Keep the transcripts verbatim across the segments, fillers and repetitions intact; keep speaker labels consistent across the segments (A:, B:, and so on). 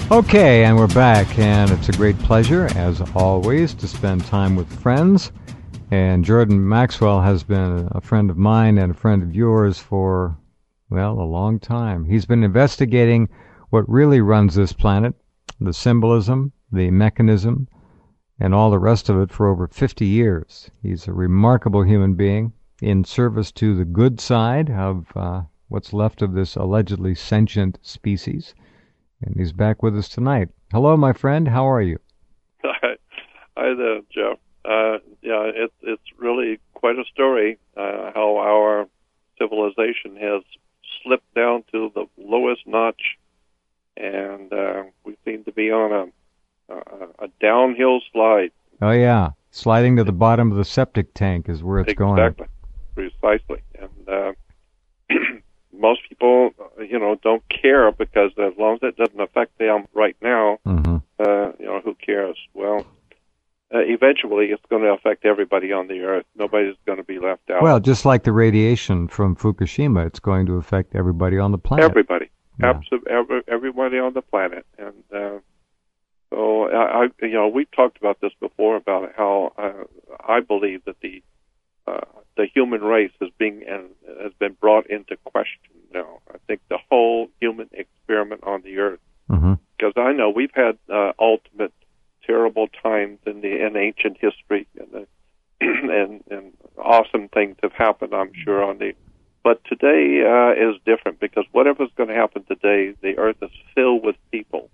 A: Okay, and we're back, and it's a great pleasure, as always, to spend time with friends. And Jordan Maxwell has been a friend of mine and a friend of yours for, well, a long time. He's been investigating what really runs this planet, the symbolism, the mechanism, and all the rest of it for over fifty years. He's a remarkable human being in service to the good side of uh, what's left of this allegedly sentient species. And he's back with us tonight. Hello, my friend. How are you?
B: Hi, Hi there, Joe. Uh, yeah, it, it's really quite a story uh, how our civilization has slipped down to the lowest notch, and uh, we seem to be on a, a, a downhill slide.
A: Oh, yeah. Sliding to the bottom of the septic tank is where it's
B: exactly.
A: going.
B: Exactly. Precisely. And uh, most people, you know, don't care because as long as it doesn't affect them right now,
A: mm-hmm.
B: uh, you know, who cares? Well, uh, eventually it's going to affect everybody on the earth. Nobody's going to be left out.
A: Well, just like the radiation from Fukushima, it's going to affect everybody on the planet.
B: Everybody.
A: Yeah.
B: Absolutely. Every, everybody on the planet. And uh, so, I, I, you know, we've talked about this before about how uh, I believe that the uh, the human race is being and has been brought into question now. I think the whole human experiment on the earth,
A: mm-hmm.
B: because I know we've had uh, ultimate terrible times in the in ancient history, and the, and and awesome things have happened, I'm sure, on the. But today uh, is different because whatever's going to happen today, the earth is filled with people,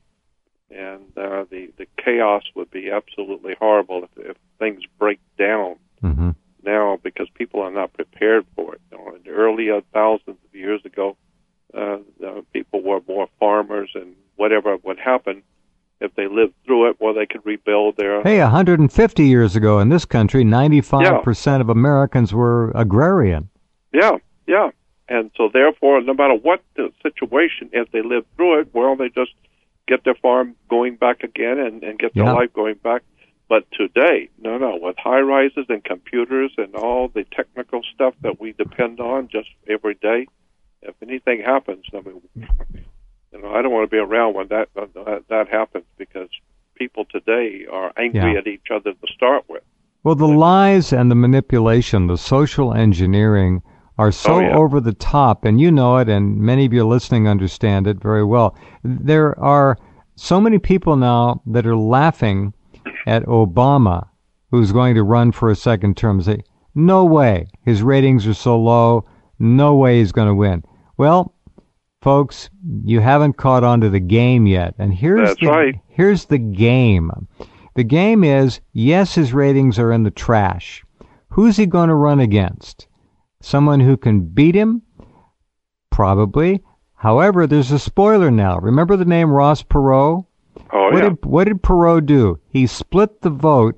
B: and uh, the the chaos would be absolutely horrible if, if things break down.
A: Mm-hmm.
B: Now, because people are not prepared for it. You know, in the early uh, thousands of years ago, uh, uh, people were more farmers, and whatever would happen, if they lived through it, well, they could rebuild their...
A: Hey, one hundred fifty years ago in this country, ninety-five percent
B: yeah.
A: of Americans were agrarian.
B: Yeah, yeah. And so, therefore, no matter what the situation, if they lived through it, well, they just get their farm going back again and, and get their
A: yeah.
B: life going back. But today, no, no, with high-rises and computers and all the technical stuff that we depend on just every day, if anything happens, I mean, you know, I don't want to be around when that that, that happens because people today are angry
A: yeah.
B: at each other to start with.
A: Well, the lies and the manipulation, the social engineering are so
B: oh, yeah.
A: over the top, and you know it, and many of you listening understand it very well. There are so many people now that are laughing at Obama, who's going to run for a second term. Say, no way. His ratings are so low. No way he's going to win. Well, folks, you haven't caught on to the game yet. And here's
B: That's
A: the,
B: right.
A: here's the game. The game is, yes, his ratings are in the trash. Who's he going to run against? Someone who can beat him? Probably. However, there's a spoiler now. Remember the name Ross Perot?
B: Oh,
A: what
B: yeah.
A: did what did Perot do? He split the vote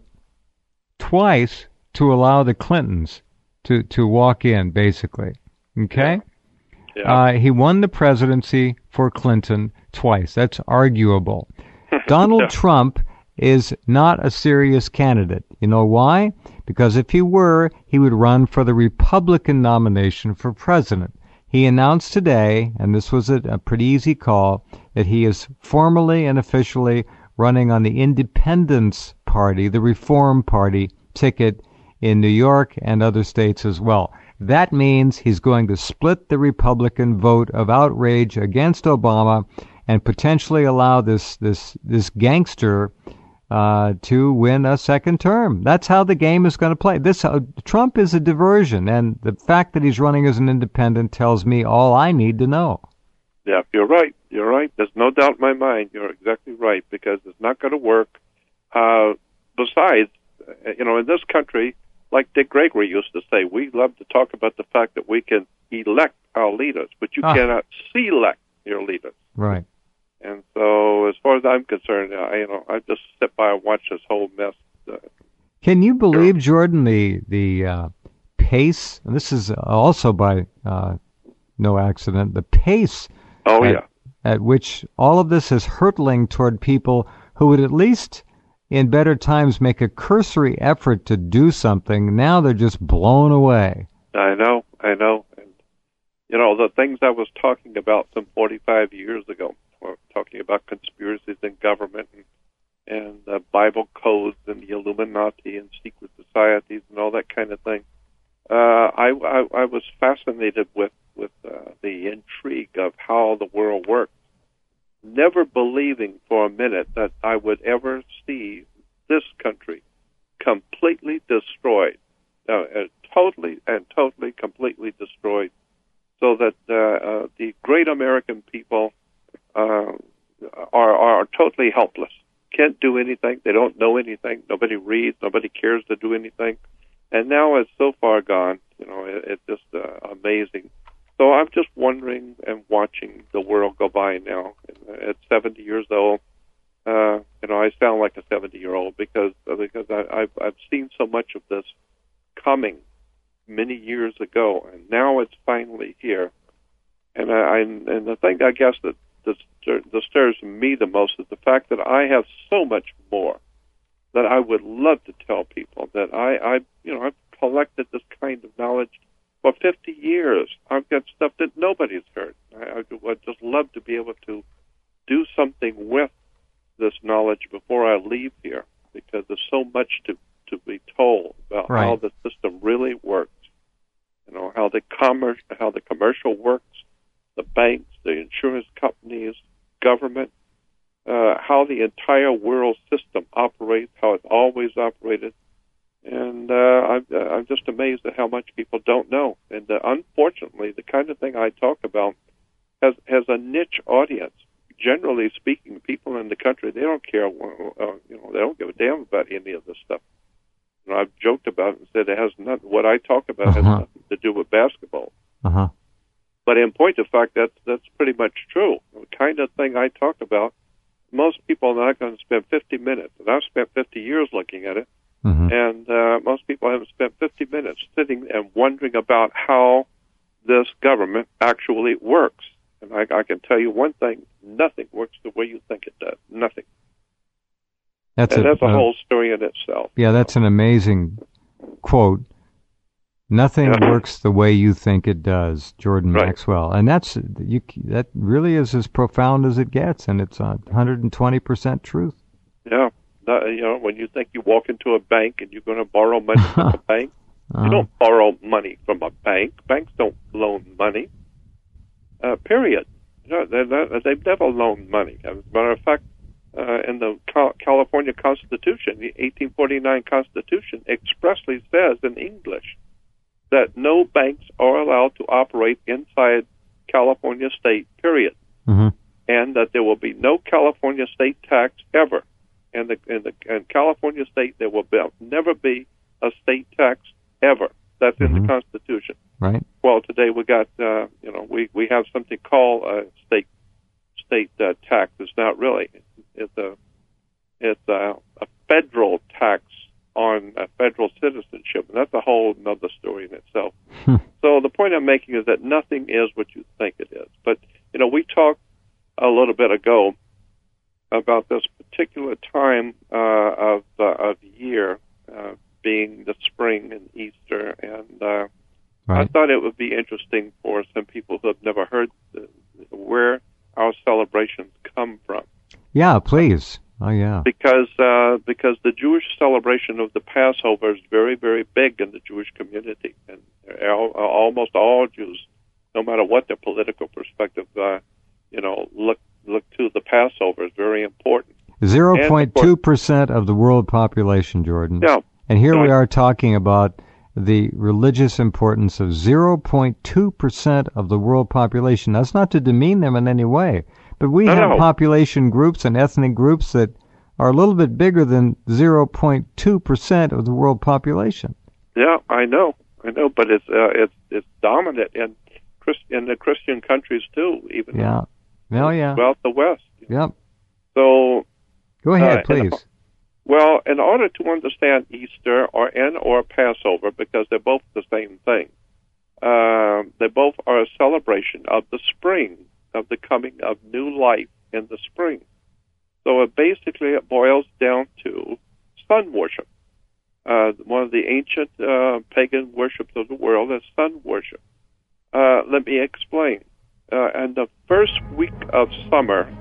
A: twice to allow the Clintons to, to walk in, basically. Okay?
B: Yeah. Yeah.
A: Uh, he won the presidency for Clinton twice. That's arguable. Donald
B: yeah.
A: Trump is not a serious candidate. You know why? Because if he were, he would run for the Republican nomination for president. He announced today, and this was a, a pretty easy call, that he is formally and officially running on the Independence Party, the Reform Party ticket in New York and other states as well. That means he's going to split the Republican vote of outrage against Obama and potentially allow this this this gangster uh, to win a second term. That's how the game is going to play. This uh, Trump is a diversion, and the fact that he's running as an independent tells me all I need to know.
B: Yeah, you're right. You're right. There's no doubt in my mind. You're exactly right, because it's not going to work. Uh, besides, you know, in this country, like Dick Gregory used to say, we love to talk about the fact that we can elect our leaders, but you
A: ah.
B: cannot select your leaders.
A: Right.
B: And so, as far as I'm concerned, I, you know, I just sit by and watch this whole mess. Uh,
A: Can you believe, Jordan, the the uh, pace? And this is also by uh, no accident. The pace.
B: Oh
A: at,
B: yeah.
A: At which all of this is hurtling toward people who would at least, in better times, make a cursory effort to do something. Now they're just blown away.
B: I know. I know. And you know, the things I was talking about some forty-five years ago. for talking about conspiracies in government and, and uh, Bible codes and the Illuminati and secret societies and all that kind of thing. Uh, I, I, I was fascinated with, with uh, the intrigue of how the world works, never believing for a minute that I would ever see this country completely destroyed, uh, uh, totally and totally completely destroyed, so that uh, uh, the great American people uh, are, are totally helpless, can't do anything, they don't know anything, nobody reads, nobody cares to do anything. And now it's so far gone, you know, it, it's just uh, amazing. So I'm just wondering and watching the world go by now. At seventy years old, uh, you know, I sound like a seventy-year-old because because I, I've I've seen so much of this coming many years ago, and now it's finally here. And I, I and the thing I guess that disturbs me the most is the fact that I have so much more that I would love to tell people. That I, I you know, I've collected this kind of knowledge for fifty years. I've got stuff that nobody's heard. I, I would just love to be able to do something with this knowledge before I leave here, because there's so much to, to be told about
A: right.
B: how the system really works. You know, how the commerce, how the commercial works, the banks, the insurance companies, government, uh, how the entire world system operates, how it's always operated. And uh, I'm, uh, I'm just amazed at how much people don't know. And uh, unfortunately, the kind of thing I talk about has has a niche audience. Generally speaking, people in the country, they don't care, uh, you know, they don't give a damn about any of this stuff. You know, I've joked about it and said it has nothing, what I talk about uh-huh. has nothing to do with basketball.
A: Uh-huh.
B: But in point of fact, that's, that's pretty much true. The kind of thing I talk about, most people are not going to spend fifty minutes, and I've spent fifty years looking at it, mm-hmm. and uh, most people haven't spent fifty minutes sitting and wondering about how this government actually works. And I, I can tell you one thing, nothing works the way you think it does. Nothing.
A: That's
B: and
A: a,
B: that's a
A: uh,
B: whole story in itself.
A: Yeah, that's an amazing quote. Nothing yeah. works the way you think it does, Jordan
B: right.
A: Maxwell. And that's you. That really is as profound as it gets, and it's one hundred twenty percent truth.
B: Yeah. Uh, you know, when you think you walk into a bank and you're going to borrow money from a bank, uh-huh. you don't borrow money from a bank. Banks don't loan money. Uh, period. You know, they're not, they've never loaned money. As a matter of fact, uh, in the Cal- California Constitution, the eighteen forty-nine Constitution expressly says in English that no banks are allowed to operate inside California state, period. Mm-hmm. And that there will be no California state tax ever. And the, in the in California state, there will be, never be a state tax ever. That's mm-hmm. in the Constitution.
A: Right.
B: Well, today we got, uh, you know, we, we have something called a state state uh, tax. It's not really. It's a it's a, a federal tax on a federal citizenship, and that's a whole other story in itself. Hmm. So the point I'm making is that nothing is what you think it is. But you know, we talked a little bit ago about this particular time uh, of uh, of year uh, being the spring and Easter, and uh, right. I thought it would be interesting for some people who have never heard the, where our celebrations come from.
A: Yeah, please. Oh, yeah.
B: Because uh, because the Jewish celebration of the Passover is very, very big in the Jewish community, and all, almost all Jews, no matter what their political perspective, uh, you know, look look to the Passover is very important.
A: Zero point two percent of the world population, Jordan.
B: Yeah.
A: And here
B: so
A: we
B: I,
A: are talking about the religious importance of zero point two percent of the world population. That's not to demean them in any way, but we
B: no,
A: have
B: no.
A: population groups and ethnic groups that are a little bit bigger than zero point two percent of the world population.
B: Yeah, I know, I know, but it's uh, it's it's dominant in Christ, in the Christian countries too, even
A: yeah, oh yeah,
B: throughout the West.
A: Yep.
B: So
A: go ahead,
B: uh,
A: please.
B: In, well, in order to understand Easter or and or Passover, because they're both the same thing, uh, they both are a celebration of the spring, of the coming of new life in the spring. So it basically it boils down to sun worship. Uh, one of the ancient uh, pagan worships of the world is sun worship. Uh, let me explain. Uh, in the first week of summer,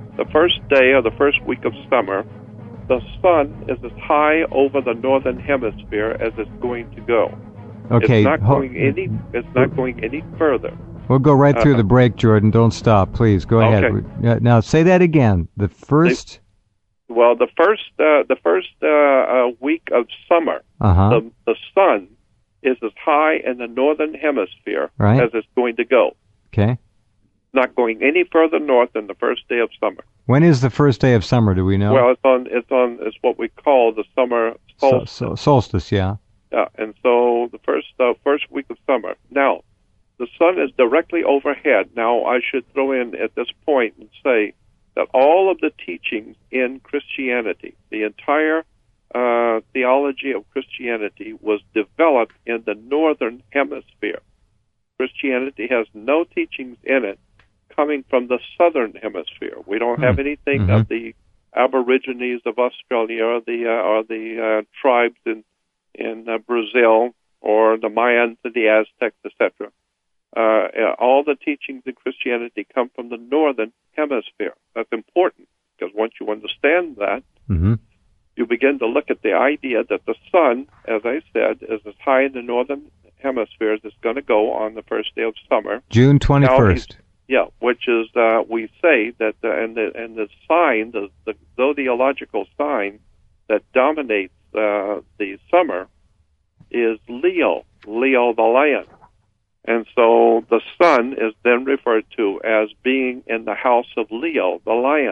B: the first day of the first week of summer, the sun is as high over the northern hemisphere as it's going to go.
A: Okay.
B: It's not
A: ho-
B: going any. It's not going any further.
A: We'll go right through
B: Uh,
A: the break, Jordan. Don't stop, please. Go ahead.
B: Okay.
A: Uh, Now, say that again. The first...
B: Well, the first uh, the first uh, uh, week of summer,
A: Uh-huh.
B: the the sun is as high in the northern hemisphere
A: Right.
B: as it's going to go.
A: Okay.
B: Not going any further north than the first day of summer.
A: When is the first day of summer, do we know?
B: Well, it's on it's on it's what we call the summer
A: So-
B: solstice.
A: so- solstice, yeah.
B: Yeah, and so the first uh, first week of summer. Now, the sun is directly overhead. Now, I should throw in at this point and say that all of the teachings in Christianity, the entire uh, theology of Christianity, was developed in the northern hemisphere. Christianity has no teachings in it coming from the southern hemisphere. We don't have anything
A: Mhm.
B: of the Aborigines of Australia or the uh, or the uh, tribes in in uh, Brazil or the Mayans and the Aztecs, et cetera. Uh, all the teachings in Christianity come from the northern hemisphere. That's important because once you understand that,
A: Mm-hmm.
B: you begin to look at the idea that the sun, as I said, is as high in the northern hemisphere as it's going to go on the first day of summer.
A: June twenty-first.
B: Yeah, which is uh, we say that uh, and the and the sign, the, the zodiological sign that dominates uh, the summer is Leo, Leo the lion, and so the sun is then referred to as being in the house of Leo, the lion,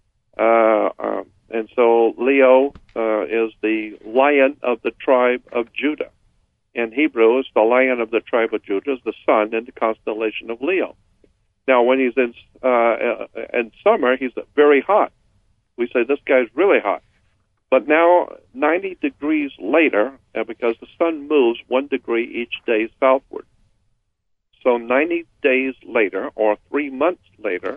B: uh, um, and so Leo uh, is the lion of the tribe of Judah. In Hebrew, it's the lion of the tribe of Judah, is the sun in the constellation of Leo. Now, when he's in uh, in summer, he's very hot. We say this guy's really hot. But now, ninety degrees later, uh, because the sun moves one degree each day southward. So ninety days later, or three months later,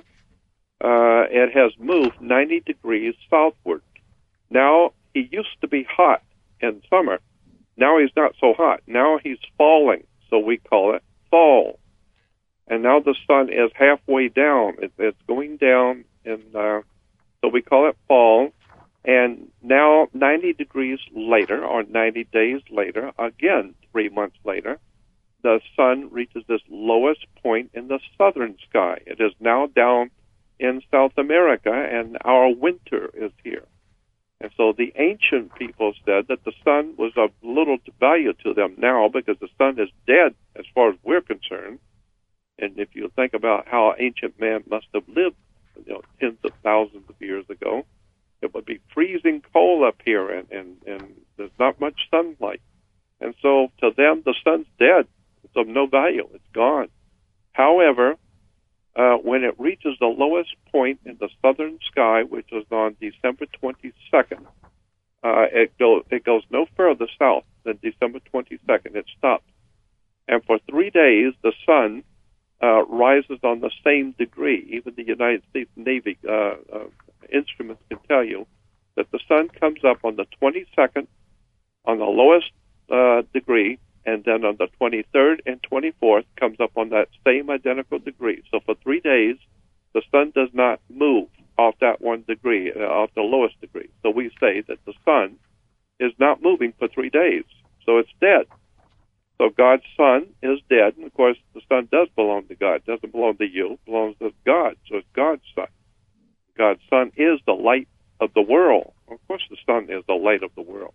B: uh, it has moved ninety degrees southward. Now, he used to be hot in summer. Now he's not so hot. Now he's falling, so we call it fall. And now the sun is halfway down. It, it's going down, and uh, so we call it fall. And now ninety degrees later, or ninety days later, again, three months later, the sun reaches this lowest point in the southern sky. It is now down in South America, and our winter is here. And so the ancient people said that the sun was of little value to them now because the sun is dead as far as we're concerned. And if you think about how ancient man must have lived, you know, tens of thousands of years ago, it would be freezing cold up here, and, and, and there's not much sunlight. And so to them, the sun's dead. It's of no value. It's gone. However, uh, when it reaches the lowest point in the southern sky, which is on December twenty-second, uh, it, go, it goes no further south than December twenty-second. It stops. And for three days, the sun Uh, rises on the same degree. Even the United States Navy uh, uh, instruments can tell you that the sun comes up on the twenty-second on the lowest uh, degree, and then on the twenty-third and twenty-fourth comes up on that same identical degree. So for three days, the sun does not move off that one degree, uh, off the lowest degree. So we say that the sun is not moving for three days. So it's dead. So God's sun is dead, and of course the sun does belong to God. It doesn't belong to you. It belongs to God. So it's God's sun. God's sun is the light of the world. Of course the sun is the light of the world.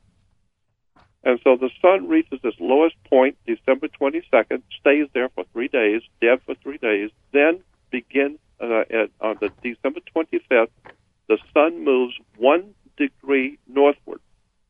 B: And so the sun reaches its lowest point December twenty-second, stays there for three days, dead for three days, then begins uh, at, on the December twenty-fifth, the sun moves one degree northward.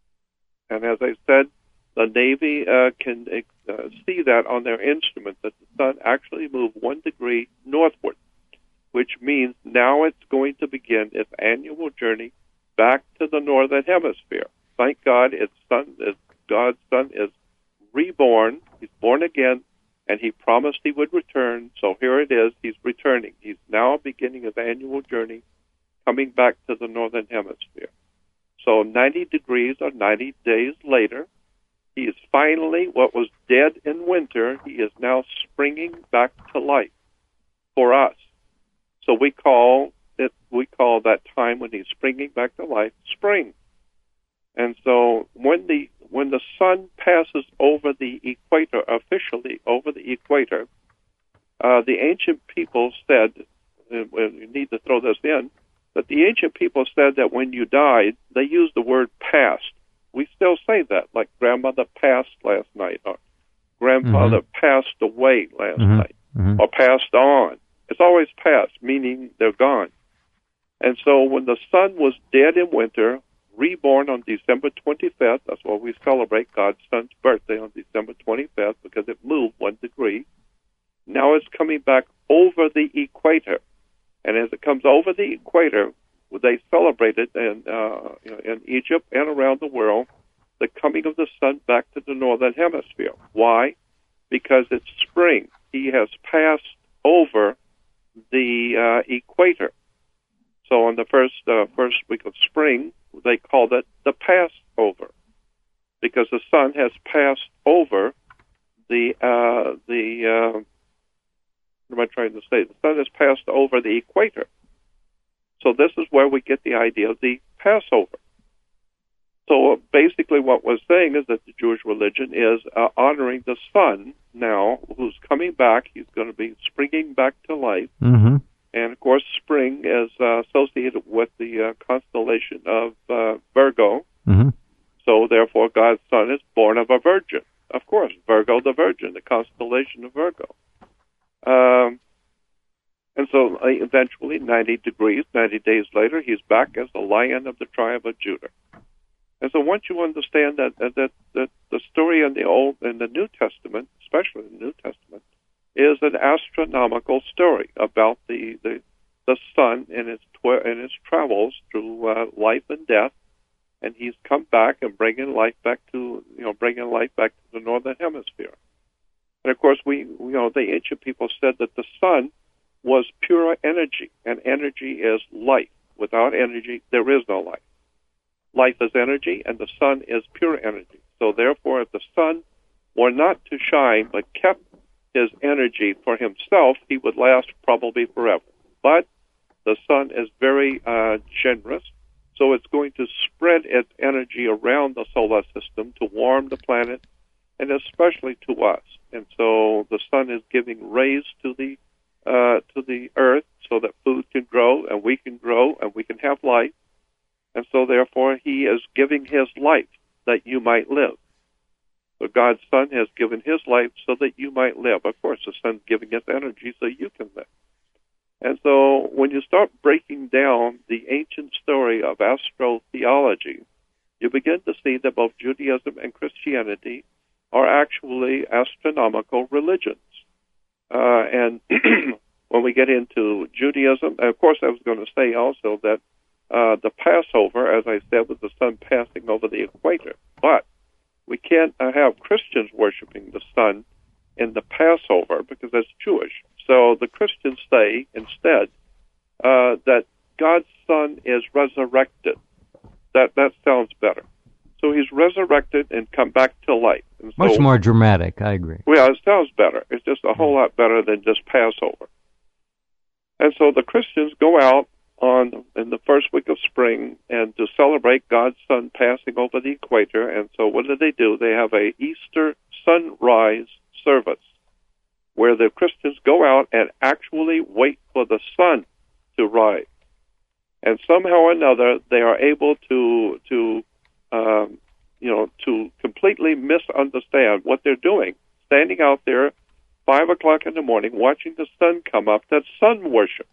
B: And as I said, the Navy uh, can uh, see that on their instruments, that the sun actually moved one degree northward, which means now it's going to begin its annual journey back to the northern hemisphere. Thank God, its sun is, God's son is reborn. He's born again, and he promised he would return. So here it is. He's returning. He's now beginning his annual journey, coming back to the northern hemisphere. So ninety degrees or ninety days later, he is finally, what was dead in winter, he is now springing back to life for us. So we call it, we call that time when he's springing back to life spring. And so when the when the sun passes over the equator, officially over the equator, uh, the ancient people said, and you need to throw this in, that the ancient people said that when you died, they used the word passed. We still say that, like grandmother passed last night, or grandfather mm-hmm. passed away last mm-hmm. night, mm-hmm. or passed on. It's always past, meaning they're gone. And so when the sun was dead in winter, reborn on December twenty-fifth, that's why we celebrate God's son's birthday on December twenty-fifth, because it moved one degree. Now it's coming back over the equator. And as it comes over the equator, they celebrated in, uh, in Egypt and around the world the coming of the sun back to the northern hemisphere. Why? Because it's spring. He has passed over the uh, equator. So on the first uh, first week of spring, they called it the Passover, because the sun has passed over the uh, the. Uh, what am I trying to say? The sun has passed over the equator. So this is where we get the idea of the Passover. So uh, basically, what we're saying is that the Jewish religion is uh, honoring the sun now, who's coming back. He's going to be springing back to life.
A: Mm-hmm.
B: And, of course, spring is uh, associated with the uh, constellation of uh, Virgo.
A: Mm-hmm. So,
B: therefore, God's son is born of a virgin. Of course, Virgo the virgin, the constellation of Virgo. Um, and so, uh, eventually, ninety degrees, ninety days later, he's back as the Lion of the tribe of Judah. And so once you understand that, that, that, that the story in the Old and the New Testament, especially the New Testament, is an astronomical story about the the, the sun and its tw- and its travels through uh, life and death, and he's come back and bringing life back to you know bringing life back to the northern hemisphere. And of course, we you know the ancient people said that the sun was pure energy, and energy is life. Without energy, there is no life. Life is energy, and the sun is pure energy. So therefore, if the sun were not to shine but kept his energy for himself, he would last probably forever. But the sun is very uh, generous, so it's going to spread its energy around the solar system to warm the planet, and especially to us. And so the sun is giving rays to the uh, to the earth so that food can grow, and we can grow, and we can have life. And so therefore he is giving his life that you might live. So God's Son has given his life so that you might live. Of course, the Son's giving us energy so you can live. And so when you start breaking down the ancient story of astrotheology, you begin to see that both Judaism and Christianity are actually astronomical religions. Uh, and when we get into Judaism, and of course I was going to say also that uh, the Passover, as I said, was the sun passing over the equator. But we can't uh, have Christians worshiping the sun in the Passover because that's Jewish. So the Christians say instead uh, that God's Son is resurrected. That that sounds better. So he's resurrected and come back to life. And so,
A: much more dramatic, I agree.
B: Well, it sounds better. It's just a whole lot better than just Passover. And so the Christians go out on in the first week of spring and to celebrate God's Son passing over the equator. And so what do they do? They have a Easter sunrise service where the Christians go out and actually wait for the sun to rise. And somehow or another, they are able to, to um, you know, to completely misunderstand what they're doing. Standing out there, five o'clock in the morning, watching the sun come up, that's sun worship.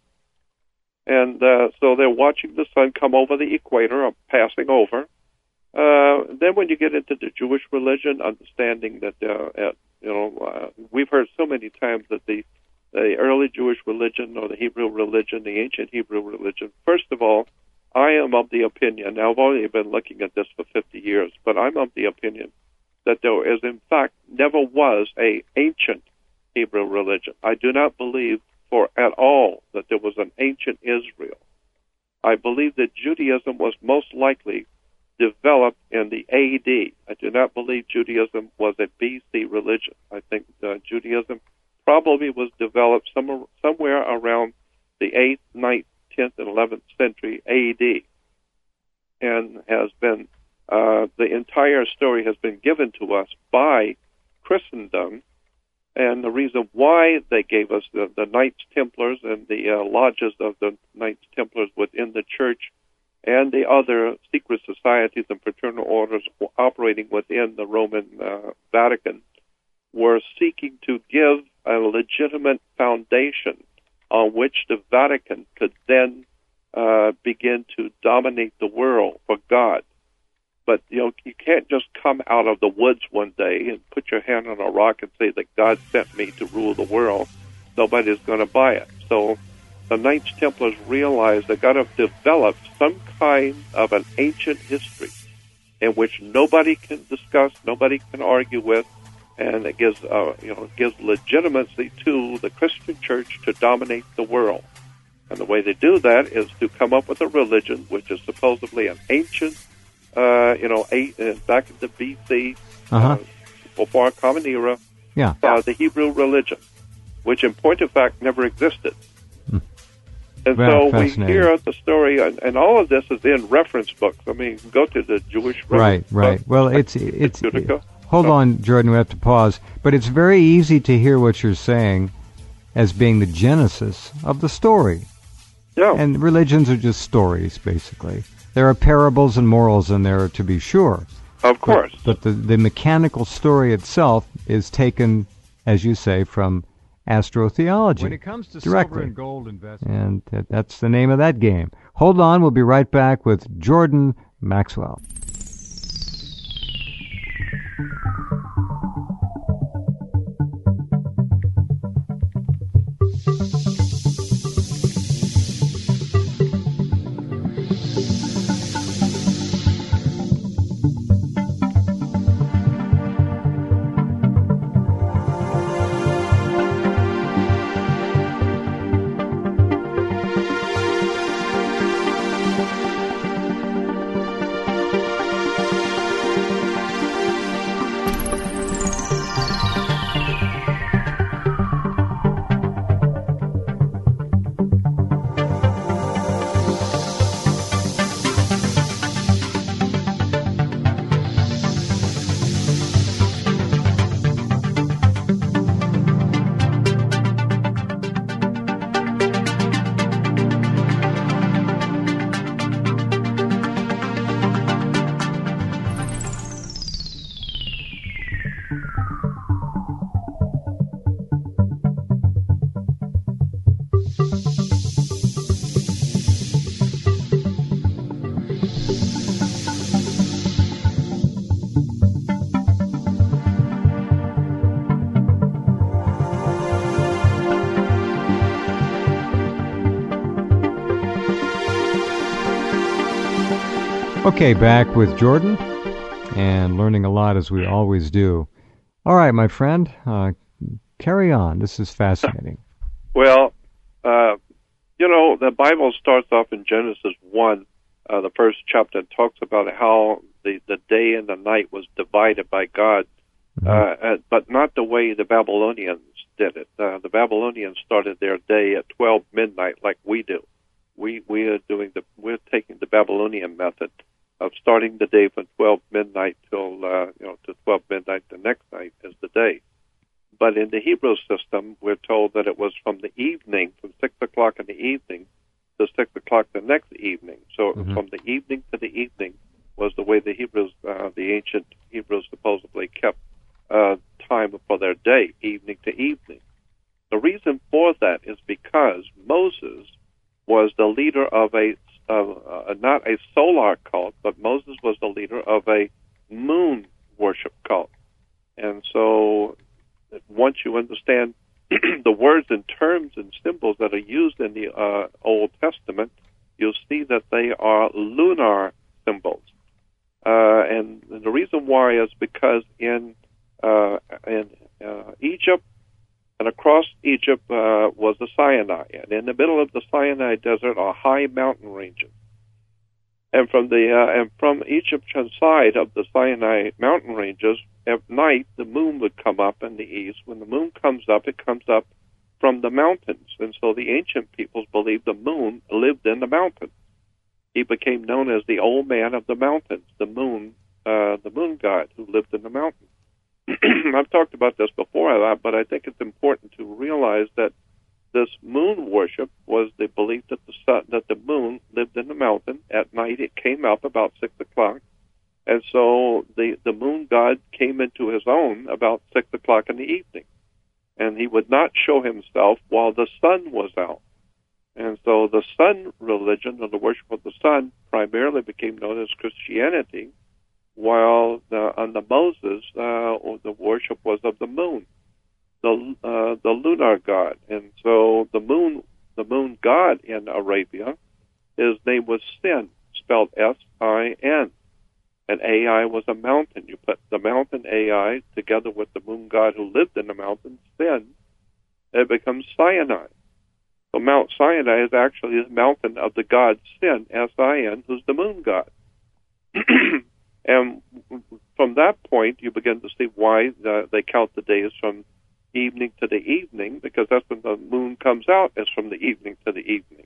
B: And uh, so they're watching the sun come over the equator, or passing over. Uh, then when you get into the Jewish religion, understanding that, uh, uh, you know, uh, we've heard so many times that the the early Jewish religion or the Hebrew religion, the ancient Hebrew religion, first of all, I am of the opinion, now I've only been looking at this for fifty years, but I'm of the opinion that there is, in fact, never was a ancient Hebrew religion. I do not believe for at all that there was an ancient Israel. I believe that Judaism was most likely developed in the A D. I do not believe Judaism was a B C religion. I think uh, Judaism probably was developed some, somewhere around the eighth, ninth tenth and eleventh century A D, and has been uh, the entire story has been given to us by Christendom. And the reason why they gave us the, the Knights Templars and the uh, lodges of the Knights Templars within the church and the other secret societies and fraternal orders operating within the Roman uh, Vatican were seeking to give a legitimate foundation on which the Vatican could then uh, begin to dominate the world for God. But, you know, you can't just come out of the woods one day and put your hand on a rock and say that God sent me to rule the world. Nobody's going to buy it. So the Knights Templars realized they got to develop some kind of an ancient history in which nobody can discuss, nobody can argue with, and it gives, uh, you know, gives legitimacy to the Christian church to dominate the world. And the way they do that is to come up with a religion which is supposedly an ancient, uh, you know, eight, uh, back into B C,
A: uh-huh.
B: uh, before our common era,
A: yeah.
B: uh, the Hebrew religion, which in point of fact never existed. Mm. And
A: Very
B: so we hear the story, and, and all of this is in reference books. I mean, go to the Jewish
A: right, right.
B: Book,
A: well, it's it's.
B: Judica.
A: Hold
B: oh.
A: on, Jordan. We have to pause, but it's very easy to hear what you're saying as being the genesis of the story.
B: Yeah.
A: And religions are just stories, basically. There are parables and morals in there, to be sure.
B: Of course.
A: But, but the, the mechanical story itself is taken, as you say, from astrotheology. When it comes to directly. Silver and gold investment. And that, that's the name of that game. Hold on, we'll be right back with Jordan Maxwell. Okay, back with Jordan, and learning a lot as we always do. All right, my friend, uh, carry on. This is fascinating.
B: Well, uh, you know, the Bible starts off in Genesis one, uh, the first chapter, and talks about how the, the day and the night was divided by God, mm-hmm. uh, but not the way the Babylonians did it. Uh, the Babylonians started their day at twelve midnight like we do. We we are doing the we're taking the Babylonian method of starting the day from twelve midnight till uh, you know to twelve midnight the next night is the day. But in the Hebrew system, we're told that it was from the evening, from six o'clock in the evening to six o'clock the next evening. So mm-hmm. from the evening to the evening was the way the Hebrews, uh, the ancient Hebrews, supposedly kept uh, time for their day, evening to evening. The reason for that is because Moses was the leader of a Uh, uh, not a solar cult, but Moses was the leader of a moon worship cult. And so once you understand the words and terms and symbols that are used in the uh, Old Testament, you'll see that they are lunar symbols. Uh, and the reason why is because in, uh, in uh, Egypt, and across Egypt uh, was the Sinai, and in the middle of the Sinai Desert are high mountain ranges. And from the uh, and from Egyptian side of the Sinai mountain ranges, at night the moon would come up in the east. When the moon comes up, it comes up from the mountains. And so the ancient peoples believed the moon lived in the mountains. He became known as the old man of the mountains, the moon, uh, the moon god who lived in the mountains. I've talked about this before a lot, but I think it's important to realize that this moon worship was the belief that the sun, that the moon lived in the mountain. At night it came up about six o'clock, and so the, the moon god came into his own about six o'clock in the evening. And he would not show himself while the sun was out. And so the sun religion, or the worship of the sun, primarily became known as Christianity, while the, on the Moses, uh, the worship was of the moon, the uh, the lunar god. And so the moon, the moon god in Arabia, his name was Sin, spelled S I N. And Ai was a mountain. You put the mountain Ai together with the moon god who lived in the mountains, then it becomes Sinai. So Mount Sinai is actually the mountain of the god Sin, S I N, who's the moon god. And from that point, you begin to see why the, they count the days from evening to the evening, because that's when the moon comes out, is from the evening to the evening.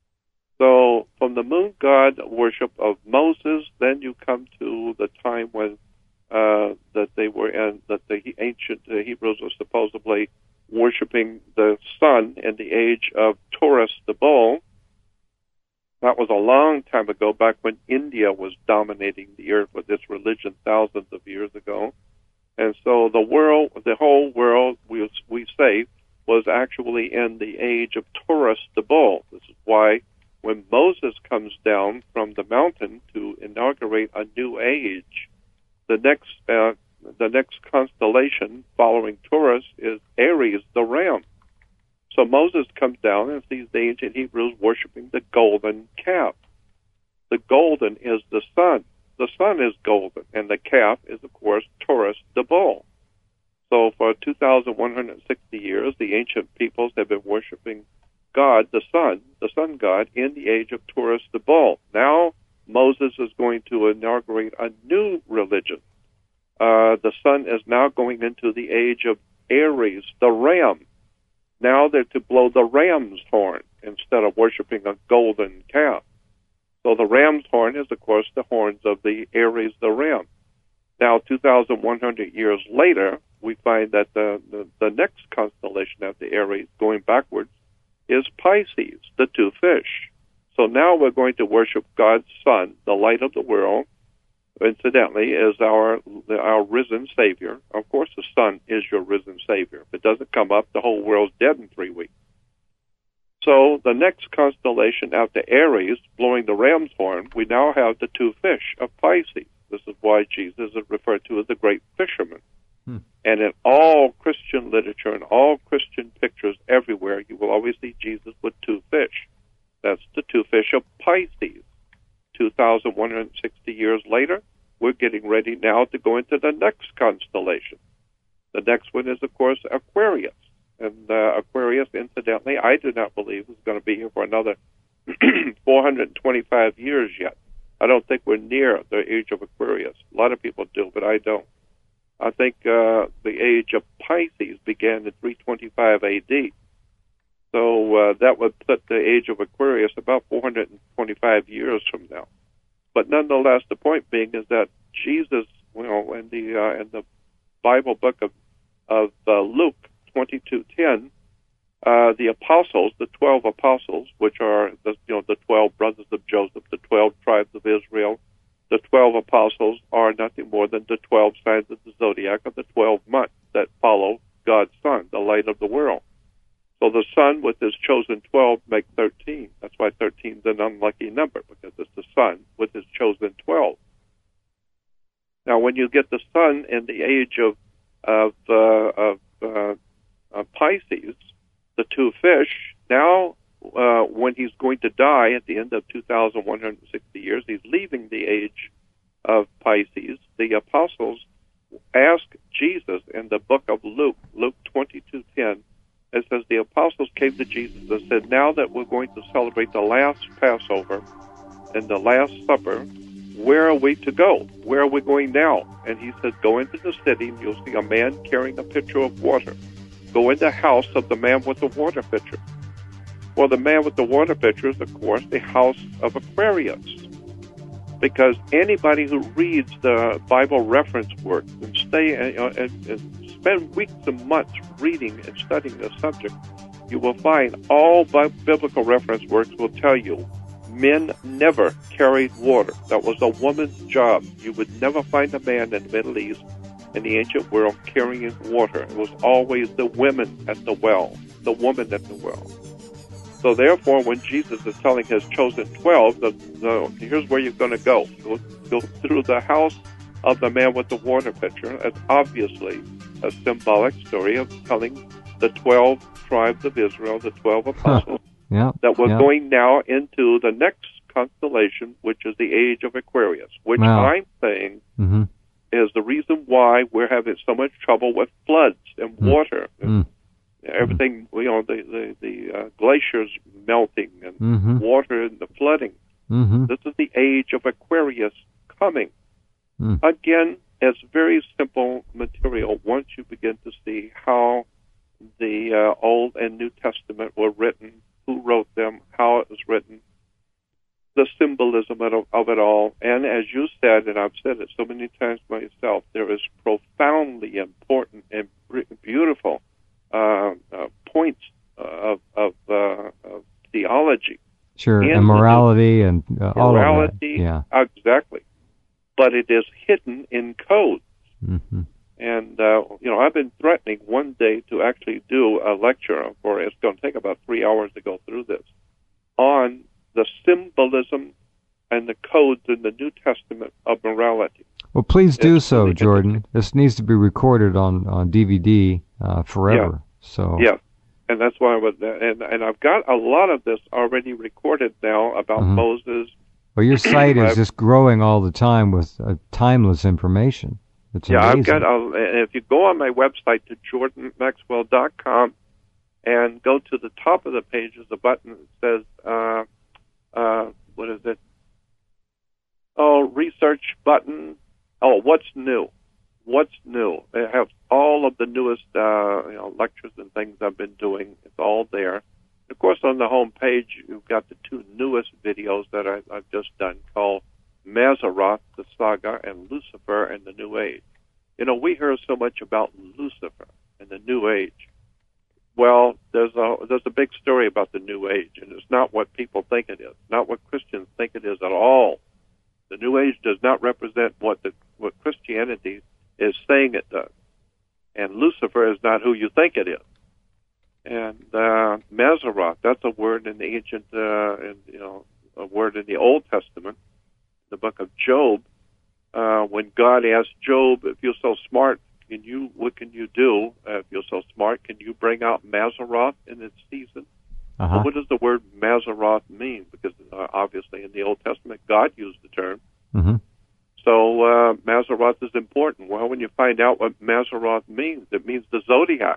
B: So from the moon god worship of Moses, then you come to the time when uh, that they were in, that the ancient uh, Hebrews were supposedly worshiping the sun in the age of Taurus the bull. That was a long time ago, back when India was dominating the earth with this religion thousands of years ago. And so the world, the whole world, we we say, was actually in the age of Taurus the bull. This is why when Moses comes down from the mountain to inaugurate a new age, the next uh, the next constellation following Taurus is Aries, the ram. So Moses comes down and sees the ancient Hebrews worshiping the golden calf. The golden is the sun. The sun is golden, and the calf is, of course, Taurus the bull. So for two thousand one hundred sixty years, the ancient peoples have been worshiping God, the sun, the sun god, in the age of Taurus the bull. Now Moses is going to inaugurate a new religion. Uh, the sun is now going into the age of Aries, the ram. Now they're to blow the ram's horn instead of worshiping a golden calf. So the ram's horn is, of course, the horns of the Aries, the ram. Now, two thousand one hundred years later, we find that the, the, the next constellation after Aries, going backwards, is Pisces, the two fish. So now we're going to worship God's sun, the light of the world, incidentally, is our our risen Savior. Of course, the sun is your risen Savior. If it doesn't come up, the whole world's dead in three weeks. So the next constellation after Aries, blowing the ram's horn, we now have the two fish of Pisces. This is why Jesus is referred to as the great fisherman. Hmm. And in all Christian literature and all Christian pictures everywhere, you will always see Jesus with two fish. That's the two fish of Pisces. two thousand one hundred sixty years later, we're getting ready now to go into the next constellation. The next one is, of course, Aquarius. And uh, Aquarius, incidentally, I do not believe is going to be here for another four hundred twenty-five years yet. I don't think we're near the age of Aquarius. A lot of people do, but I don't. I think uh, the age of Pisces began in three twenty-five A D. So uh, that would put the age of Aquarius about four hundred twenty-five years from now. But nonetheless, the point being is that Jesus, you know, in the uh, in the Bible book of of uh, Luke twenty-two ten, uh, the apostles, the twelve apostles, which are the you know the twelve brothers of Joseph, the twelve tribes of Israel, the twelve apostles are nothing more than the twelve signs of the zodiac of the twelve months that follow God's Son, the light of the world. So the sun with his chosen twelve make thirteen. That's why thirteen is an unlucky number, because it's the sun with his chosen twelve. Now, when you get the sun in the age of of, uh, of uh, uh, Pisces, the two fish, now uh, when he's going to die at the end of two thousand one hundred sixty years, he's leaving the age of Pisces. The apostles ask Jesus in the book of Luke, Luke twenty-two ten, it says the apostles came to Jesus and said, now that we're going to celebrate the last Passover and the Last Supper, where are we to go? Where are we going now? And he said, go into the city and you'll see a man carrying a pitcher of water. go in the house of the man with the water pitcher. Well, the man with the water pitcher is, of course, the house of Aquarius. Because anybody who reads the Bible reference work and stay uh, and, and spend weeks and months reading and studying the subject, you will find all biblical reference works will tell you men never carried water. That was a woman's job. You would never find a man in the Middle East, in the ancient world, carrying water. It was always the women at the well, the woman at the well. So therefore, when Jesus is telling his chosen twelve, the, the, here's where you're going to go. go. Go through the house of the man with the water pitcher. It's obviously a symbolic story of telling the twelve tribes of Israel, the twelve apostles,
A: huh. yeah,
B: that we're
A: yeah.
B: going now into the next constellation, which is the age of Aquarius, which
A: wow.
B: I'm saying
A: mm-hmm.
B: is the reason why we're having so much trouble with floods and
A: mm.
B: water. And
A: mm.
B: everything, you know, the, the, the uh, glaciers melting and
A: mm-hmm.
B: water and the flooding.
A: Mm-hmm.
B: This is the age of Aquarius coming.
A: Mm.
B: Again, it's very simple material once you begin to see how the uh, Old and New Testament were written, who wrote them, how it was written, the symbolism of, of it all. And as you said, and I've said it so many times myself, there is profoundly important and beautiful uh, uh, points of, of, uh, of theology.
A: Sure, and morality and uh, all
B: morality,
A: of that. Yeah,
B: exactly. But it is hidden in codes.
A: Mm-hmm.
B: And, uh, you know, I've been threatening one day to actually do a lecture, for it's going to take about three hours to go through this, on the symbolism and the codes in the New Testament of morality.
A: Well, please do
B: it's
A: so,
B: really
A: Jordan. This needs to be recorded on, on D V D uh, forever.
B: Yeah.
A: So
B: yeah, and that's why I was, and and I've got a lot of this already recorded now about
A: mm-hmm.
B: Moses.
A: Well, your site is just growing all the time with uh, timeless information. It's
B: yeah,
A: amazing.
B: I've got. A, if you go on my website to jordan maxwell dot com and go to the top of the page, there's a button that says, uh, uh, "What is it? Oh, research button. Oh, what's new? What's new? It has all of the newest uh, you know, lectures and things I've been doing. It's all there. Of course, on the home page, you've got the two newest videos that I, I've just done called Mazzaroth, the Saga, and Lucifer and the New Age. You know, we hear so much about Lucifer and the New Age. Well, there's a there's a big story about the New Age, and it's not what people think it is, not what Christians think it is at all. The New Age does not represent what the what Christianity is saying it does, and Lucifer is not who you think it is. And uh, Mazzaroth, that's a word in the ancient, uh, in, you know, a word in the Old Testament, the book of Job. Uh, when God asked Job, "If you're so smart, can you what can you do? Uh, if you're so smart, can you bring out Mazzaroth in its season?"
A: Uh-huh.
B: Well, what does the word Mazzaroth mean? Because uh, obviously in the Old Testament, God used the term.
A: Mm-hmm.
B: So uh, Mazzaroth is important. Well, when you find out what Mazzaroth means, it means the zodiac.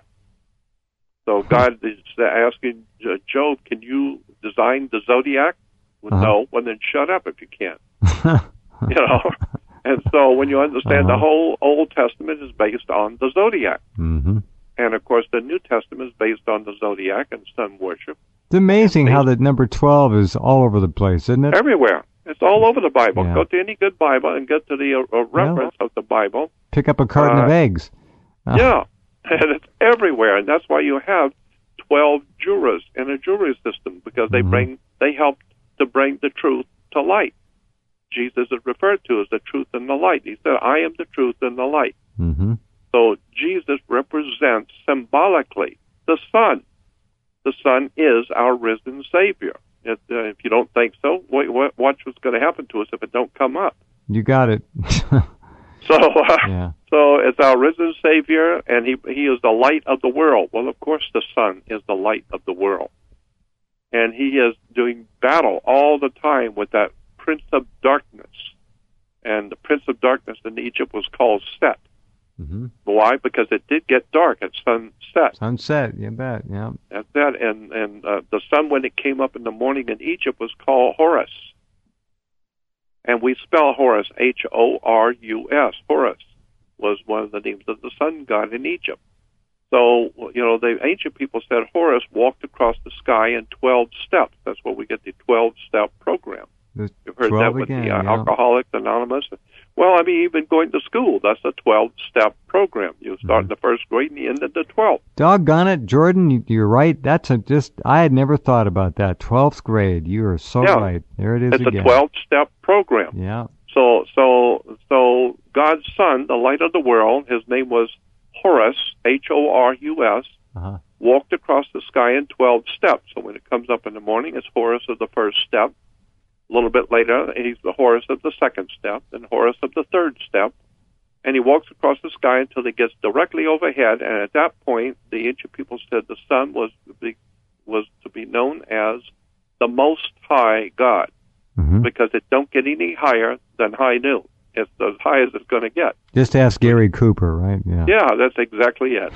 B: So God is asking Job, "Can you design the zodiac?" Well, uh-huh. No. Well, then shut up if you can't. You know. And so when you understand uh-huh. the whole Old Testament is based on the zodiac.
A: Mm-hmm.
B: And, of course, the New Testament is based on the zodiac and sun worship.
A: It's amazing how the number twelve is all over the place, isn't it?
B: Everywhere. It's all over the Bible.
A: Yeah.
B: Go to any good Bible and get to the uh, reference yeah. of the Bible.
A: Pick up a carton uh, of eggs.
B: Oh. Yeah. And it's everywhere. And that's why you have twelve jurors in a jury system, because they mm-hmm. bring they help to bring the truth to light. Jesus is referred to as the truth and the light. He said, "I am the truth and the light."
A: Mm-hmm.
B: So Jesus represents symbolically the Son. The Son is our risen Savior. If, uh, if you don't think so, wait, watch what's going to happen to us if it don't come up.
A: You got it.
B: so, uh,
A: yeah.
B: so it's our risen Savior, and he he is the light of the world. Well, of course, the Son is the light of the world, and he is doing battle all the time with that Prince of Darkness. And the Prince of Darkness in Egypt was called Set.
A: Mm-hmm.
B: Why? Because it did get dark at sunset.
A: Sunset, you bet, yeah.
B: That's that. And, and uh, the sun, when it came up in the morning in Egypt, was called Horus. And we spell Horus, H O R U S. Horus was one of the names of the sun god in Egypt. So, you know, the ancient people said Horus walked across the sky in twelve steps. That's where we get the twelve-step program.
A: The
B: You've heard that with
A: again,
B: the uh,
A: yeah.
B: Alcoholics Anonymous. Well, I mean, even going to school, that's a twelve-step program. You start in the first grade and you end at the twelfth.
A: Doggone it, Jordan, you- you're right. That's a just, I had never thought about that. twelfth grade. You are so
B: Yeah.
A: right. There it is
B: It's
A: again.
B: a twelve-step program.
A: Yeah.
B: So, so, so God's Son, the light of the world, his name was Horus, H O R U S,
A: Uh-huh.
B: walked across the sky in twelve steps. So when it comes up in the morning, it's Horus of the first step. A little bit later, he's the Horus of the second step, and Horus of the third step. And he walks across the sky until he gets directly overhead. And at that point, the ancient people said the sun was to be, was to be known as the Most High God,
A: Mm-hmm.
B: because it don't get any higher than high noon. It's as high as it's going to get.
A: Just ask Gary Cooper, right? Yeah.
B: Yeah, that's exactly it.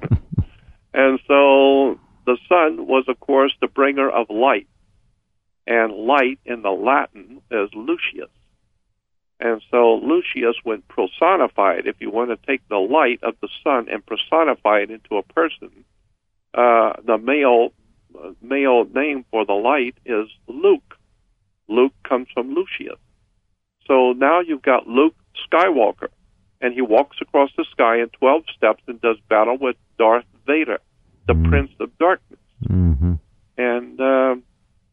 B: And so the sun was, of course, the bringer of light. And light in the Latin is Lucius. And so Lucius, when personified, if you want to take the light of the sun and personify it into a person, uh, the male uh, male name for the light is Luke. Luke comes from Lucius. So now you've got Luke Skywalker, and he walks across the sky in twelve steps and does battle with Darth Vader, the
A: Mm.
B: Prince of Darkness.
A: Mm-hmm.
B: And, um,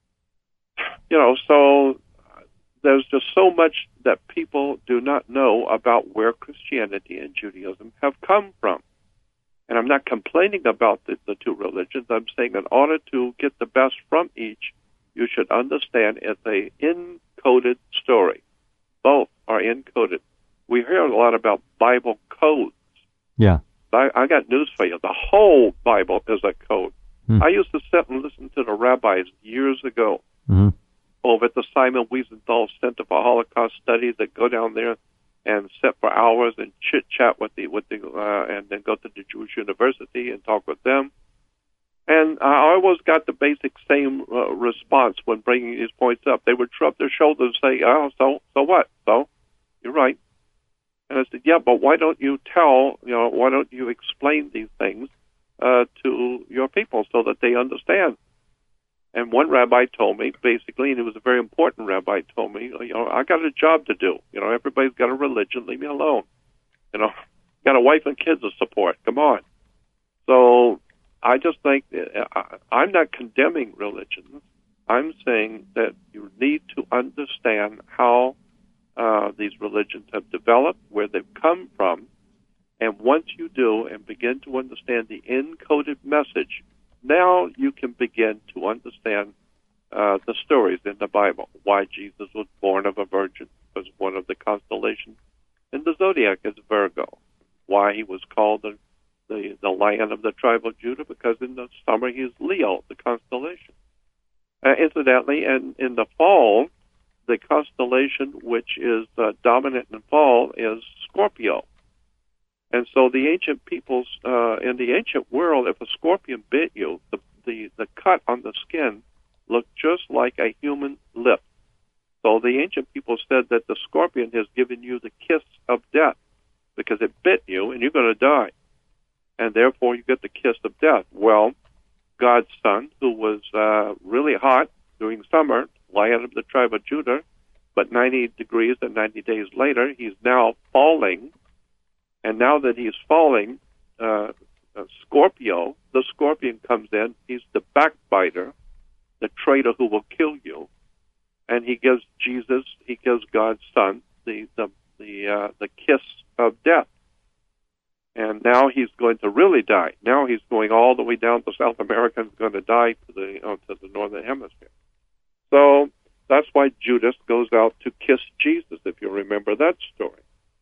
B: you know, so there's just so much that people do not know about where Christianity and Judaism have come from. And I'm not complaining about the, the two religions. I'm saying in order to get the best from each, you should understand it's a encoded story. Both are encoded. We hear a lot about Bible codes.
A: Yeah.
B: I, I got news for you. The whole Bible is a code.
A: Hmm.
B: I used to sit and listen to the rabbis years ago
A: Mm-hmm.
B: over at the Simon Wiesenthal Center for Holocaust Studies that go down there and sit for hours and chit chat with the with the uh, and then go to the Jewish University and talk with them. And I always got the basic same uh, response when bringing these points up. They would shrug their shoulders and say, "Oh, so so what? So you're right." And I said, "Yeah, but why don't you tell? You know, why don't you explain these things uh, to your people so that they understand?" And one rabbi told me, basically, and he was a very important rabbi, told me, you know, I got a job to do. You know, everybody's got a religion. Leave me alone. You know, got a wife and kids to support. Come on. So I just think that I, I'm not condemning religions. I'm saying that you need to understand how uh, these religions have developed, where they've come from, and once you do and begin to understand the encoded message, now you can begin to understand uh, the stories in the Bible. Why Jesus was born of a virgin was one of the constellations in the zodiac is Virgo. Why he was called the, the the Lion of the tribe of Judah, because in the summer he is Leo, the constellation. Uh, incidentally, and in the fall, the constellation which is uh, dominant in fall is Scorpio. And so the ancient peoples, uh, in the ancient world, if a scorpion bit you, the, the, the cut on the skin looked just like a human lip. So the ancient people said that the scorpion has given you the kiss of death because it bit you and you're going to die. And therefore you get the kiss of death. Well, God's son, who was uh, really hot during summer, Lion of the tribe of Judah, but ninety degrees and ninety days later, he's now falling. And now that he's falling, uh, uh, Scorpio, the scorpion comes in. He's the backbiter, the traitor who will kill you. And he gives Jesus, he gives God's son, the the the, uh, the kiss of death. And now he's going to really die. Now he's going all the way down to South America and is going to die to the, uh, to the northern hemisphere. So that's why Judas goes out to kiss Jesus, if you remember that story.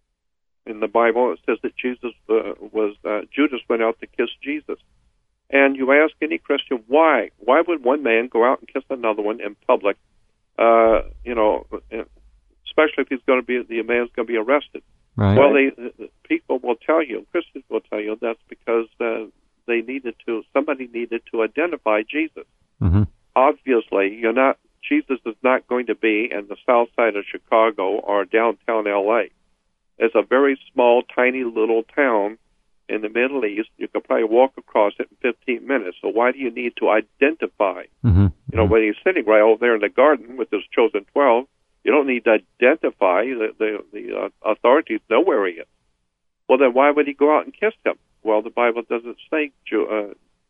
B: In the Bible, it says that Jesus uh, was uh, Judas went out to kiss Jesus. And you ask any Christian, why? Why would one man go out and kiss another one in public? Uh, you know, especially if he's going to be the man's going to be arrested.
A: Right.
B: Well, they uh, people will tell you, Christians will tell you, that's because uh, they needed to. Somebody needed to identify Jesus.
A: Mm-hmm.
B: Obviously, you're not. Jesus is not going to be in the south side of Chicago or downtown L A It's a very small, tiny little town in the Middle East, you could probably walk across it in fifteen minutes. So why do you need to identify?
A: Mm-hmm.
B: You know, when he's sitting right over there in the garden with his chosen twelve, you don't need to identify. The the, the uh, authorities know where he is. Well, then why would he go out and kiss him? Well, the Bible doesn't say uh,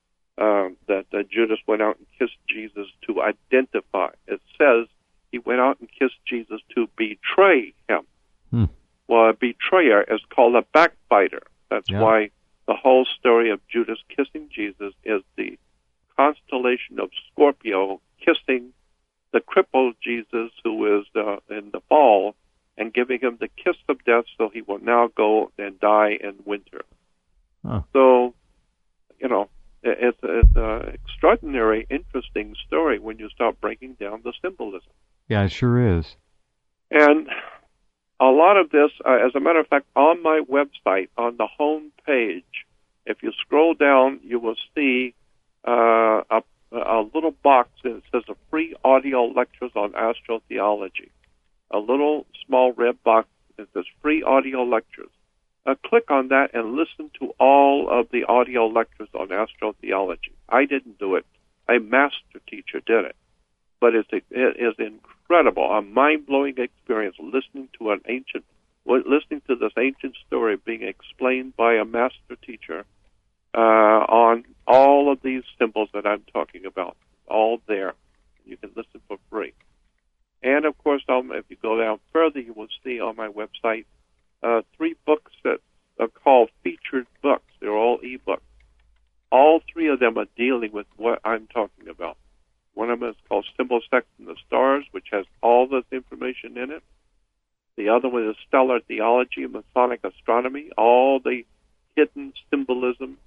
B: uh, that uh, Judas went out and kissed Jesus to identify. It says he went out and kissed Jesus to betray him.
A: Hmm.
B: Well, a betrayer is called a backbiter. That's
A: yeah.
B: why the whole story of Judas kissing Jesus is the constellation of Scorpio kissing the crippled Jesus who is uh, in the fall and giving him the kiss of death so he will now go and die in winter.
A: Huh.
B: So, you know, it's, it's an extraordinary, interesting story when you start breaking down the symbolism.
A: Yeah, it sure is.
B: And a lot of this, uh, as a matter of fact, on my website, on the home page, if you scroll down, you will see uh, a, a little box that says a free audio lectures on astrotheology. A little small red box that says free audio lectures. Uh, click on that and listen to all of the audio lectures on astrotheology. I didn't do it. A master teacher did it. But it's, it is incredible, a mind-blowing experience listening to an ancient, listening to this ancient story being explained by a master teacher uh, on all of these symbols that I'm talking about. All there. You can listen for free. And, of course, um, if you go down further, you will see on my website uh, three books that are called featured books. They're all e-books. All three of them are dealing with what I'm talking about. One of them is called Symbol Sex in the Stars, which has all this information in it. The other one is Stellar Theology and Masonic Astronomy, all the hidden symbolism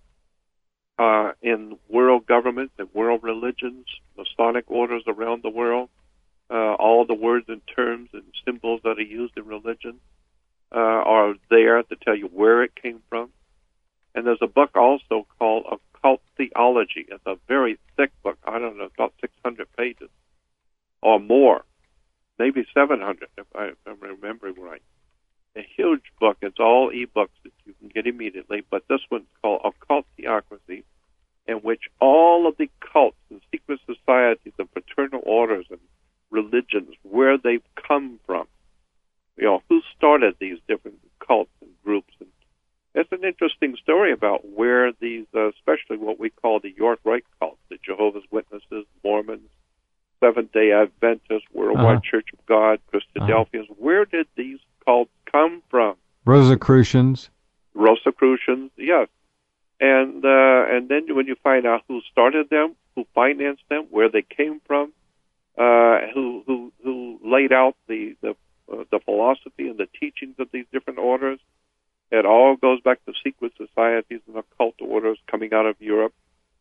B: uh, in world governments and world religions, Masonic orders around the world, uh, all the words and terms and symbols that are used in religion uh, are there to tell you where it came from. And there's a book also called Occult Theology. It's a very thick book. I don't know, about six hundred pages or more, maybe seven hundred if, I, if I'm remembering right. A huge book. It's all e-books that you can get immediately, but this one's called Occult Theocracy, in which all of the cults and secret societies and fraternal orders and religions, where they've come from, you know, who started these different cults and groups. And it's an interesting story about where these, uh, especially what we call the York Rite cult, the Jehovah's Witnesses, Mormons, Seventh-day Adventists, Worldwide uh-huh. Church of God, Christadelphians, uh-huh. where did these cults come from?
A: Rosicrucians.
B: Rosicrucians, yes. And uh, and then when you find out who started them, who financed them, where they came from, uh, who who who laid out the the, uh, the philosophy and the teachings of these different orders, it all goes back to secret societies and occult orders coming out of Europe.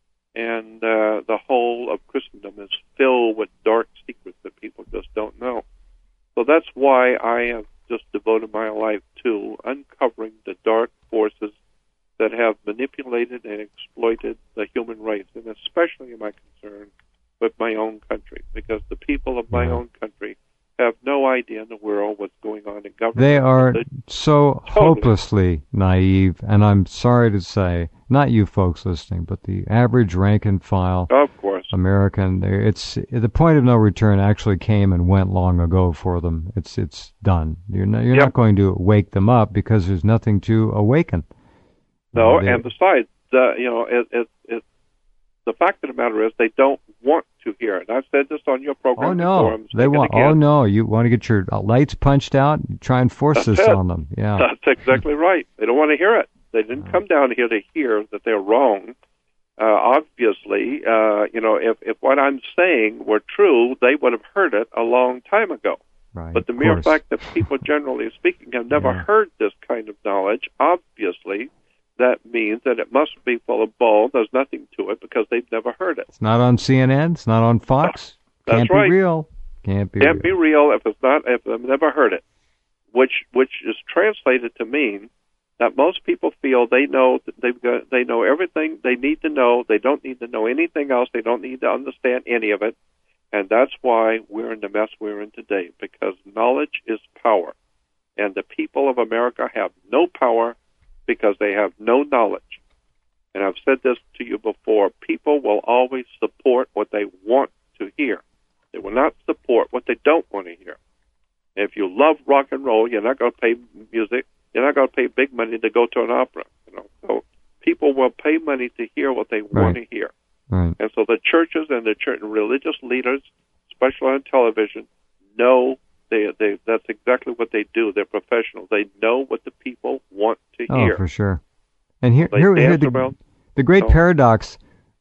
B: And uh, the whole of Christendom is filled with dark secrets that people just don't know. So that's why I have just devoted my life to uncovering the dark forces that have manipulated and exploited the human race, and especially my concern with my own country, because the people of my
A: yeah.
B: own country have no idea in the world what's going on in government.
A: They are
B: they,
A: so
B: totally.
A: hopelessly naive, and I'm sorry to say, not you folks listening, but the average rank and file
B: of course.
A: American, it's the point of no return actually came and went long ago for them. It's it's done. You're not, you're
B: yep.
A: not going to wake them up because there's nothing to awaken.
B: No,
A: uh, they,
B: and besides, uh, you know, it, it, it, the fact of the matter is they don't want to hear it. I've said this on your program.
A: Oh no,
B: before.
A: they want. Oh no, you want to get your lights punched out? You try and force
B: That's
A: this
B: it.
A: on them. Yeah,
B: that's exactly right. They don't want to hear it. They didn't come down here to hear that they're wrong. Uh, obviously, uh, you know, if if what I'm saying were true, they would have heard it a long time ago.
A: Right,
B: but the mere
A: course.
B: fact that people, generally speaking, have never
A: yeah.
B: heard this kind of knowledge, obviously, that means that it must be full of bull. There's nothing to it because they've never heard it.
A: It's not on C N N. It's not on Fox.
B: That's
A: Can't
B: right.
A: be real. Can't be.
B: Can't
A: real.
B: be real if it's not. If they've never heard it, which which is translated to mean that most people feel they know they've got, they know everything they need to know. They don't need to know anything else. They don't need to understand any of it, and that's why we're in the mess we're in today. Because knowledge is power, and the people of America have no power because they have no knowledge. And I've said this to you before, people will always support what they want to hear. They will not support what they don't want to hear. If you love rock and roll, you're not going to pay music. You're not going to pay big money to go to an opera. You know, so people will pay money to hear what they
A: Right.
B: want to hear.
A: Right.
B: And so the churches and the church religious leaders, especially on television, know they they that's exactly what they do. They're professionals. They know what the people want to
A: Oh,
B: hear.
A: for sure. And here,
B: They
A: here, here
B: dance
A: the,
B: around.
A: the great
B: Oh.
A: paradox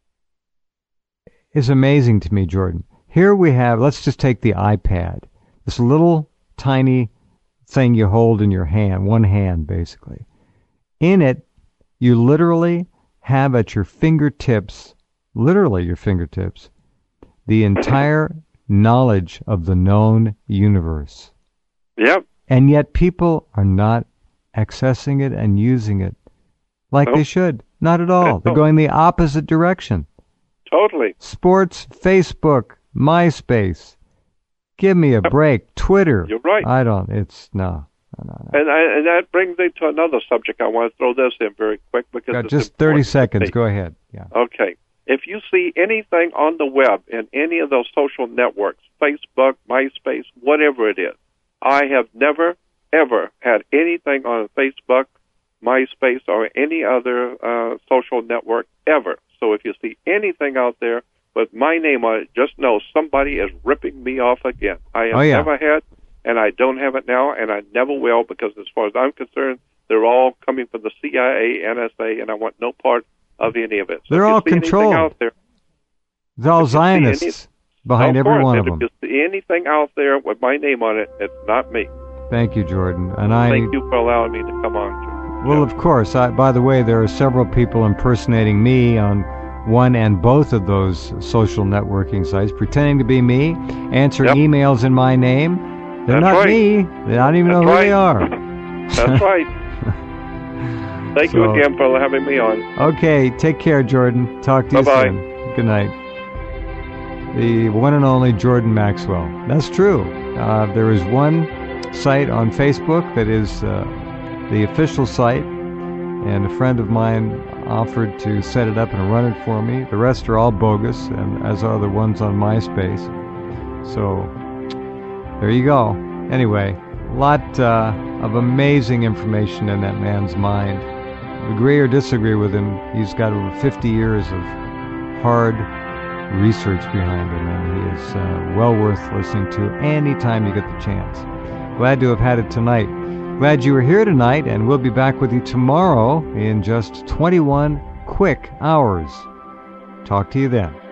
A: is amazing to me, Jordan. Here we have, let's just take the iPad, this little tiny thing you hold in your hand, one hand basically. In it, you literally have at your fingertips, literally your fingertips, the entire knowledge of the known universe.
B: Yep.
A: And yet people are not accessing it and using it like
B: Nope.
A: they should. Not at all. They're
B: No.
A: going the opposite direction.
B: Totally.
A: Sports, Facebook, MySpace. Give me a break. Twitter.
B: You're right.
A: I don't. It's no. no, no, no.
B: And I, and that brings me to another subject. I want to throw this in very quick because
A: Got
B: it's
A: just thirty
B: important to
A: seconds.
B: me.
A: Go ahead. Yeah.
B: Okay. If you see anything on the web in any of those social networks, Facebook, MySpace, whatever it is, I have never, ever had anything on Facebook, MySpace, or any other uh, social network ever. So if you see anything out there with my name on it, just know somebody is ripping me off again. I have
A: Oh, yeah.
B: never had, and I don't have it now, and I never will, because as far as I'm concerned, they're all coming from the C I A, N S A, and I want no part of any of it. So
A: They're
B: if you
A: all
B: see anything
A: controlled.
B: out there,
A: It's all
B: if you see
A: Zionists behind
B: of
A: every
B: course,
A: one
B: and
A: of them.
B: if you see anything out there with my name on it, it's not me.
A: Thank you, Jordan. And I.
B: Thank you for allowing me to come on. Jim.
A: Well, of course. I, by the way, there are several people impersonating me on one and both of those social networking sites, pretending to be me, answering
B: Yep.
A: emails in my name. They're
B: That's
A: not
B: right.
A: me. They don't even know
B: That's
A: who
B: right.
A: they are.
B: That's right. Thank
A: So-
B: you again for having me on.
A: Okay, take care, Jordan. Talk to you
B: Bye-bye.
A: soon. Good night. The one and only Jordan Maxwell. That's true. Uh, there is one site on Facebook that is uh, the official site, and a friend of mine offered to set it up and run it for me. The rest are all bogus, and as are the ones on MySpace. So there you go. Anyway, a lot uh, of amazing information in that man's mind. Agree or disagree with him, he's got over fifty years of hard research behind him, and he is uh, well worth listening to anytime you get the chance. Glad to have had it tonight. Glad you were here tonight, and we'll be back with you tomorrow in just twenty-one quick hours. Talk to you then.